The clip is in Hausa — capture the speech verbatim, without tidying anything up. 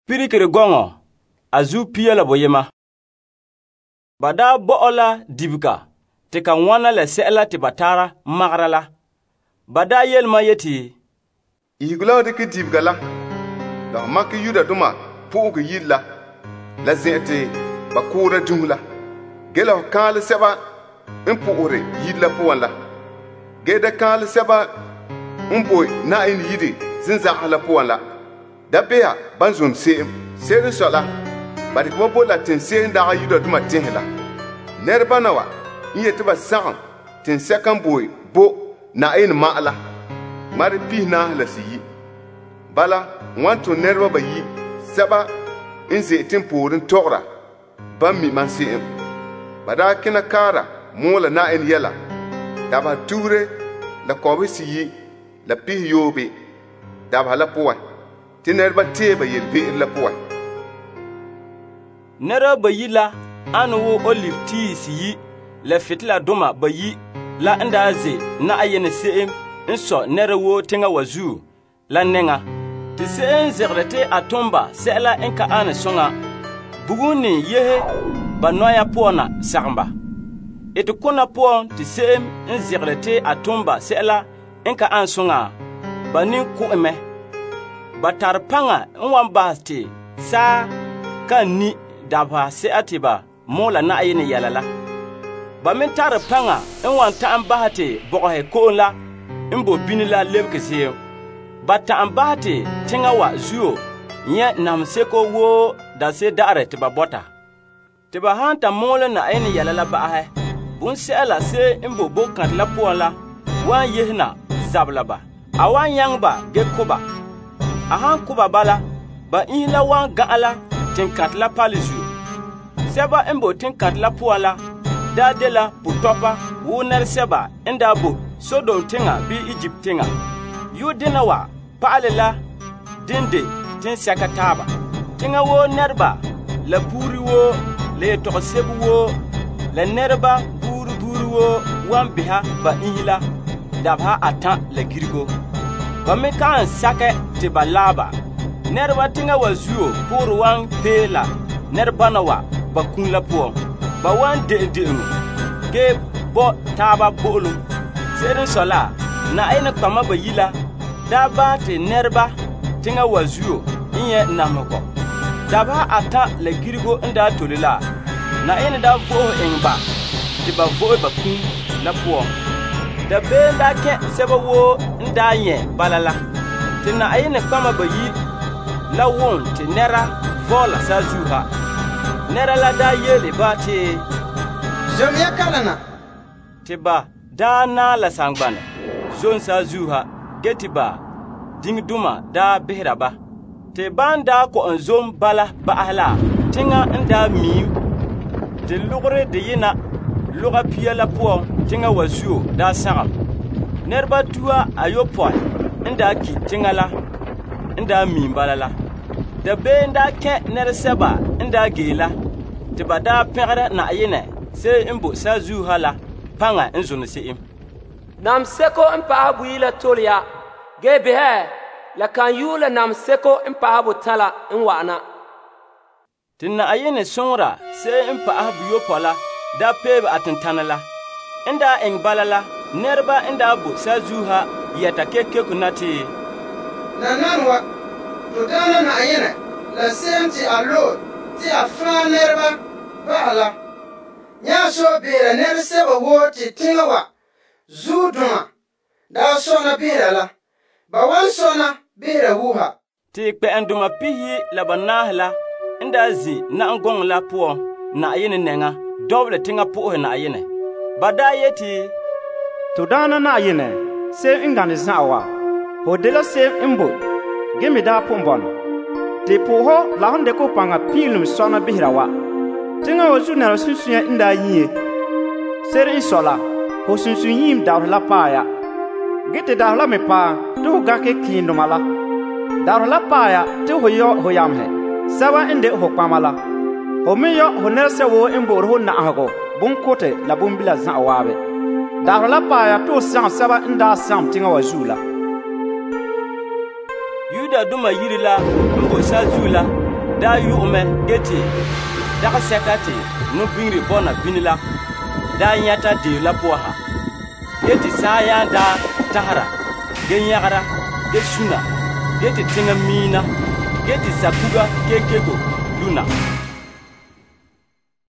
pirikiri gongo azu piya la boyema. Bada bo'ola dibga te kan wana la se'la te batara magra la. Bada yelma yeti igula de ke dibga la da mak yuda duma pu'g yilla la zete bakura dumla gela kal seba in pu'ure yilla puwala geda kal seba in boy na in yidi zinza ala puwala da beya banzum seem sere sola bari ko bola tin sen da yuda duma tinhla nerba nawa yete ba sam tin second boy bo na in ma'ala mari pihna la siyi bala wanto nerba ba yi saba in ze tin porin togra ban mi man seem bada kina kara mola na in yela da ba ture la ko siyi la pih yobe da ba la poa tin nerba te ba yel be la poa nera ba yi la anu wo olive tea siyi la fitla duma ba yi la anda ze na ayene seem in so nera wo tinga wazu la nenga ti seem zegrete atomba sela enka ane songa buguni yehe ba noya pona samba et kona pon ti seem in zegrete atomba sela enka an songa bani kueme batar panga nwan baste sa kan ni daba se atiba mola na ayene yalala ba min tar panga nwan ta an bahate bohe ko la imbo binila lebke se ba ta an bahate tinga wa zuo nya namseko wo da se dare tiba bota tiba hanta mola na ayene yalala ba ha bun se ala se imbo bokan la pola wan yehna zabla ba awan yangba ge kuba ahan kuba bala ba ihla wan gaala tinkat la palizu seba embo tinkat la puala da de la putopa wunar seba inda bo sodom tinga bi egypt tinga yu dinawa paalela dinde tin sakataba tinga wo nerba la puri wo le to sebu wo la nerba puru puru wo wan biha ba ihla dabha atan la girgo ba me kan sake te balaba nerba tinga wazuo puru wan pela nerba nawa ba kun la puo ba wan de de no ge bo taba bolu serin sola na aina kama ba yila da ba te nerba tinga wazuo inye namoko da ba ata la girgo inda tolila na aina da vo enba ti ba vo ba kun la puo da be da ke seba wo nda ye balala tina aina kama ba yi la won ti nera vola sa zuha nera la da yele ba te Jomya kalana tiba da na la sangbane zon sa zuha getiba ding duma da behra ba te banda ko on zom bala ba ahla tinga nda mi de lugre de yina luga piya la po tinga wazuo da sagam nerba tua ayopo nda ki tinga la nda mi balala da be nda ke ner seba nda gela te bada pegre na ayene se imbo sa zu hala panga nzunu se im nam seko impa abu ila tolia gebe he la kan yula nam seko impa abu tala nwana tinna ayene sonra se impa abu yopola da pebe atantanala inda en balala nerba inda bu sa zuha yata keke kunati na nanwa to dana na ayene la semti allo ti afa nerba bala nya so bira ner seba woti tingawa zuduma da sona bira la ba wan sona bira wuha ti pe anduma pihi la banahla inda zi na ngong la po na ayene nenga doble tinga po na ayene bada yeti to dana na ayene se ingani zawa ho de la se imbo gemi da pombono te po ho la honde ko panga pilum sona bihrawa tinga wazu na sunsunya inda yiye ser isola ho sunsun yim dawr la paaya gete dawr la me pa to ga ke kindo mala dawr la paaya to ho yo ho yamhe sawa inde ho pamala ho me yo ho nerse wo imbor ho na hago bun kote la bun bila za wabe dawr la paaya to sam saba inda sam tinga wazu la yuda duma yirila mbo sa zula daa yu'ume geti daga sɛka tɩ no-bĩngri bɔna bĩni la daa yãta deeg la pʋɔ ha geti saa yãa daa tasra ge yãgra ge sũna geti tẽngã miina geti sakuga kekego luna